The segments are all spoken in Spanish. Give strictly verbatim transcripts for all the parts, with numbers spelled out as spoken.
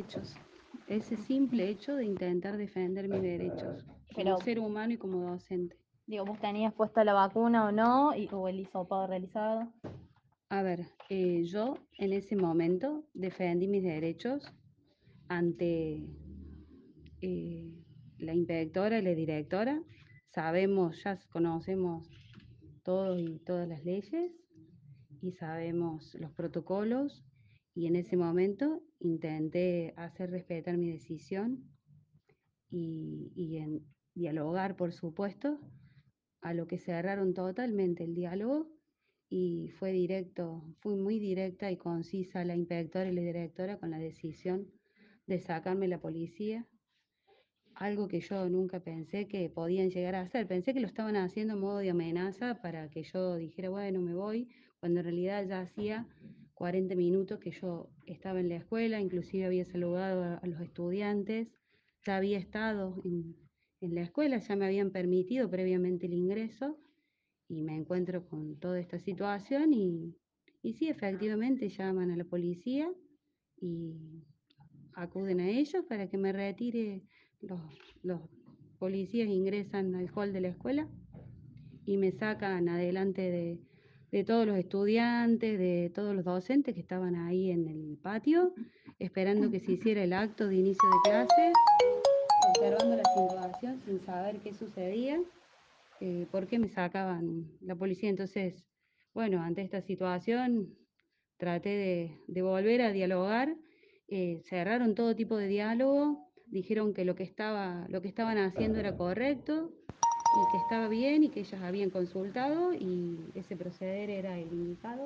derechos. Ese simple hecho de intentar defender mis derechos como Pero, ser humano y como docente. digo, ¿vos tenías puesta la vacuna o no? Y, ¿o el hisopado realizado? A ver, eh, yo en ese momento defendí mis derechos ante eh, la inspectora y la directora. Sabemos, ya conocemos todos y todas las leyes y sabemos los protocolos, y en ese momento intenté hacer respetar mi decisión y, y en dialogar, por supuesto, a lo que cerraron totalmente el diálogo, y fue directo, fui muy directa y concisa la inspectora y la directora con la decisión de sacarme la policía, algo que yo nunca pensé que podían llegar a hacer. Pensé que lo estaban haciendo en modo de amenaza para que yo dijera, bueno, me voy, cuando en realidad ya hacía cuarenta minutos que yo estaba en la escuela, inclusive había saludado a, a los estudiantes, ya había estado en, en la escuela, ya me habían permitido previamente el ingreso, y me encuentro con toda esta situación y, y sí, efectivamente llaman a la policía y acuden a ellos para que me retire. Los, los policías ingresan al hall de la escuela y me sacan adelante de, de todos los estudiantes, de todos los docentes que estaban ahí en el patio, esperando que se hiciera el acto de inicio de clases, observando la situación sin saber qué sucedía, eh, por qué me sacaban la policía. Entonces, bueno, ante esta situación traté de, de volver a dialogar, eh, cerraron todo tipo de diálogo, dijeron que lo que, estaba, lo que estaban haciendo era correcto y que estaba bien y que ellas habían consultado y ese proceder era el indicado.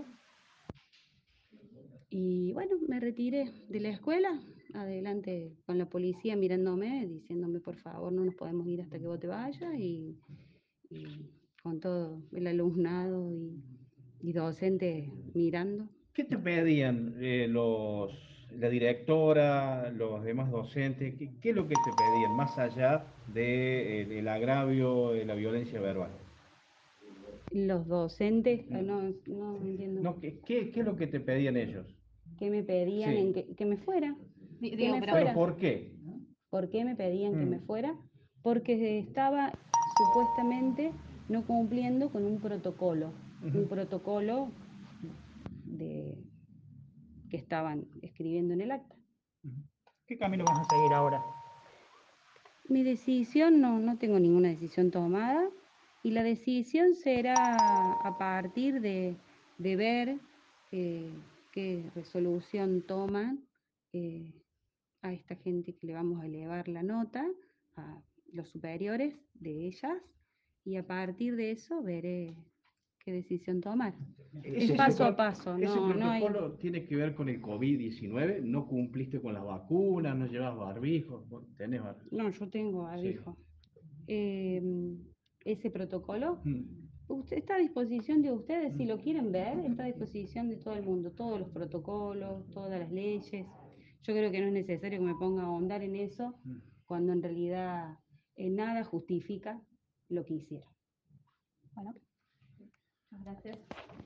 Y bueno, me retiré de la escuela, adelante con la policía mirándome, diciéndome por favor no nos podemos ir hasta que vos te vayas, y, y con todo el alumnado y, y docente mirando. ¿Qué te pedían eh, los, la directora, los demás docentes? ¿Qué, qué es lo que te pedían más allá del de, el agravio, de la violencia verbal? Los docentes, ah, no, no entiendo. No, ¿qué, qué, ¿Qué es lo que te pedían ellos? ¿Qué me pedían? En Sí. que, que me fuera, que Digo, me pero, ¿Pero fuera. por qué? ¿Por qué me pedían que me Mm. fuera? Porque estaba supuestamente no cumpliendo con un protocolo, Uh-huh. un protocolo de, que estaban escribiendo en el acta. ¿Qué camino vas a seguir ahora? Mi decisión, no, no tengo ninguna decisión tomada, y la decisión será a partir de, de ver eh, qué resolución toman eh, a esta gente que le vamos a elevar la nota, a los superiores de ellas, y a partir de eso veré qué decisión tomar. Es Ese, paso a proto paso, ese no, no hay... protocolo tiene que ver con el COVID diecinueve. ¿No cumpliste con las vacunas? ¿No llevas barbijo? Bueno, tenés barbijo. No, yo tengo Sí. barbijo. Eh, ese protocolo Mm. usted, está a disposición de ustedes, si lo quieren ver, está a disposición de todo el mundo, todos los protocolos, todas las leyes. Yo creo que no es necesario que me ponga a ahondar en eso, cuando en realidad eh, nada justifica lo que hicieron. bueno, muchas gracias.